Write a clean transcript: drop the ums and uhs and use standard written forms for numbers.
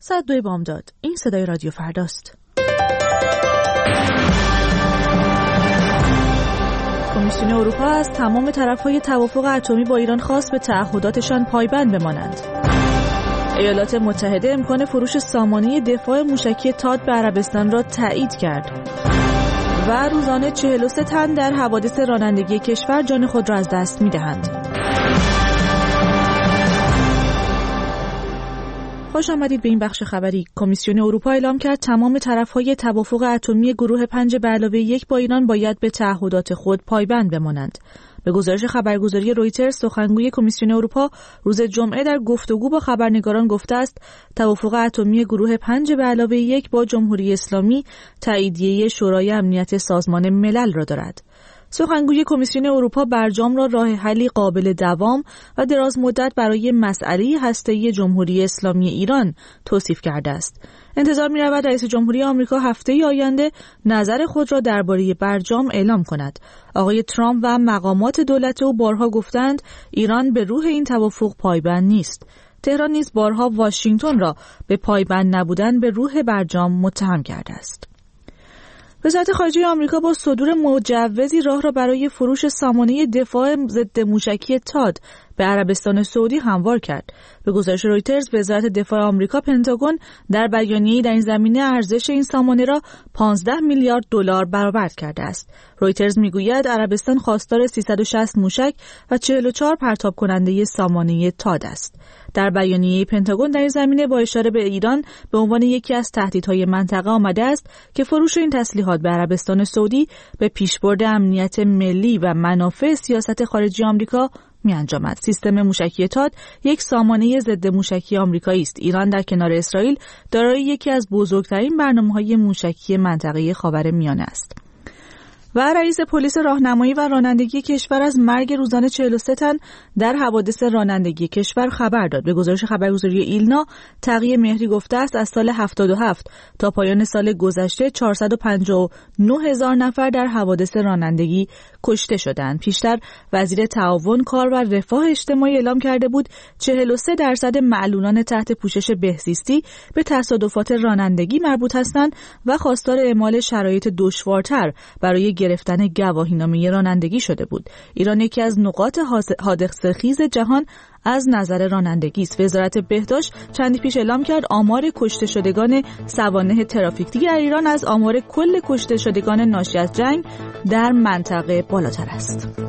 ساعت 2 بامداد. این صدای رادیو فرداست. کمیسیون اروپا از تمام طرف‌های توافق اتمی با ایران خواست به تعهداتشان پایبند بمانند. ایالات متحده امکان فروش سامانه دفاع موشکی تاد به عربستان را تایید کرد. و روزانه 43 تن در حوادث رانندگی کشور جان خود را از دست می‌دهند. خوش آمدید به این بخش خبری. کمیسیون اروپا اعلام کرد تمام طرف‌های توافق اتمی گروه 5+1 با ایران باید به تعهدات خود پایبند بمانند. به گزارش خبرگزاری رویترز، سخنگوی کمیسیون اروپا روز جمعه در گفتگو با خبرنگاران گفته است توافق اتمی گروه 5+1 با جمهوری اسلامی تاییدیه شورای امنیت سازمان ملل را دارد. سخنگوی کمیسیون اروپا برجام را راه حلی قابل دوام و دراز مدت برای مسئله هسته‌ای جمهوری اسلامی ایران توصیف کرده است. انتظار می‌رود رئیس جمهوری آمریکا هفته آینده نظر خود را درباره برجام اعلام کند. آقای ترامپ و مقامات دولت او بارها گفتند ایران به روح این توافق پایبند نیست. تهران نیز بارها واشنگتن را به پایبند نبودن به روح برجام متهم کرده است. وزارت خارجه آمریکا با صدور مجوزی راه را برای فروش سامانه دفاع ضد موشکی تاد به عربستان سعودی هموار کرد. به گزارش رویترز، وزارت دفاع آمریکا پنتاگون در بیانیه‌ای در این زمینه ارزش این سامانه را 15 میلیارد دلار برآورد کرده است. رویترز میگوید عربستان خواستار 360 موشک و 44 پرتاب کننده سامانه تاد است. در بیانیه پنتاگون در این زمینه با اشاره به ایران به عنوان یکی از تهدیدهای منطقه آمده است که فروش این تسلیحات به عربستان سعودی به پیشبرد امنیت ملی و منافع سیاست خارجی آمریکا می‌انجامد. سیستم موشکی تاد یک سامانه ضد موشکی آمریکایی است. ایران در کنار اسرائیل دارای یکی از بزرگترین برنامه‌های موشکی منطقه خاورمیانه است. و رئیس پلیس راهنمایی و رانندگی کشور از مرگ روزانه 43 تن در حوادث رانندگی کشور خبر داد. به گزارش خبرگزاری ایلنا، تقی مهری گفته است از سال 77 تا پایان سال گذشته 459,000 نفر در حوادث رانندگی کشته شدند. پیشتر وزیر تعاون، کار و رفاه اجتماعی اعلام کرده بود 43% معلولان تحت پوشش بهزیستی به تصادفات رانندگی مربوط هستند و خواستار اعمال شرایط دشوارتر برای گرفتن گواهینامه رانندگی شده بود. ایران یکی از نقاط حادثه‌خیز جهان از نظر رانندگی است. وزارت بهداشت چندی پیش اعلام کرد آمار کشته شدگان سوانح ترافیکی در ایران از آمار کل کشته شدگان ناشی از جنگ در منطقه بالاتر است.